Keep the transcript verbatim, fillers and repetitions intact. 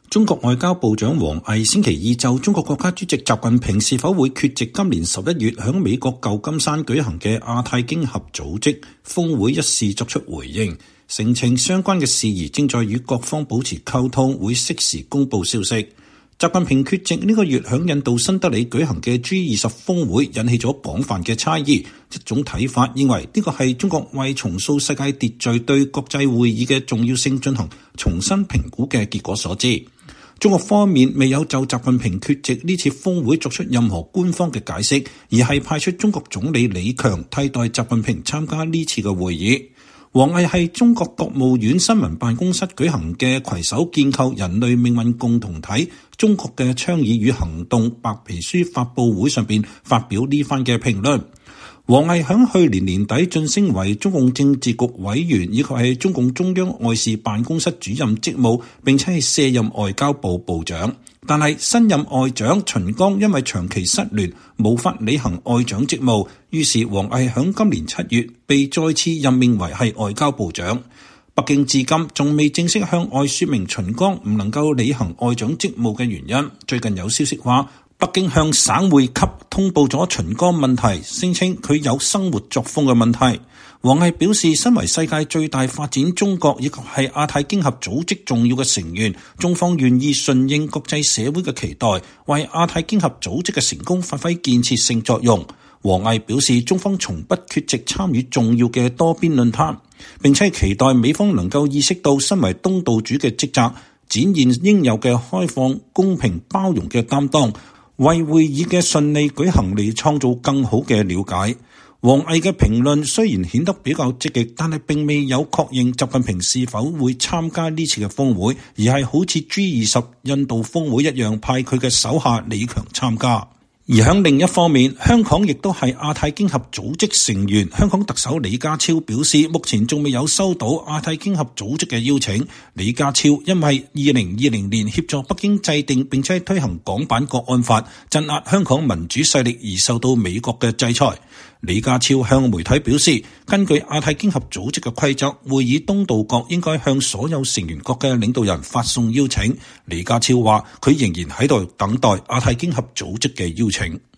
中國外交部長王毅星期二就中國國家主席習近平是否會缺席今年十一月響美國舊金山舉行嘅亞太經合組織峰會一事作出回應，聲稱相關嘅事宜正在與各方保持溝通，會適時公布消息。習近平缺席呢個月響印度新德里舉行嘅 G 二十峰會引起咗廣泛嘅猜疑，一種睇法認為呢個係中國為重塑世界秩序對國際會議嘅重要性進行重新評估嘅結果所致。中國方面未有就習近平缺席呢次峰會作出任何官方嘅解釋，而係派出中國總理李強替代習近平參加呢次嘅會議。王毅係中國國務院新聞辦公室舉行嘅攜手建構人類命運共同體中國嘅倡議與行動白皮書發布會上邊發表呢番嘅評論。王毅響去年年底晉升為中共政治局委員，以及係中共中央外事辦公室主任職務，並且係卸任外交部部長。但係新任外長秦剛因為長期失聯，無法履行外長職務，於是王毅響今年七月被再次任命為係外交部長。北京至今仲未正式向外說明秦剛唔能夠履行外長職務嘅原因。最近有消息話，北京向省會級通報咗秦剛問題，聲稱佢有生活作風嘅問題。王毅表示，身為世界最大發展中國以及係亞太經合組織重要嘅成員，中方願意順應國際社會嘅期待，為亞太經合組織嘅成功發揮建設性作用。王毅表示，中方從不缺席參與重要嘅多邊論壇，並且期待美方能夠意識到身為東道主嘅職責，展現應有嘅開放、公平、包容嘅擔當，為會議嘅順利舉行嚟創造更好嘅了解。王毅嘅評論雖然顯得比較積極，但係並未有確認習近平是否會參加呢次嘅峰會，而係好似 G 二十印度峰會一樣派佢嘅手下李強參加。而喺另一方面，香港亦都係亞太經合組織成員。香港特首李家超表示，目前仲未有收到亞太經合組織嘅邀請。李家超因為二零二零年協助北京制定並且推行港版國安法，鎮壓香港民主勢力而受到美國嘅制裁。李家超向媒體表示，根據亞太經合組織嘅規則，會議東道國應該向所有成員國嘅領導人發送邀請。李家超話，佢仍然喺度等待亞太經合組織嘅邀請。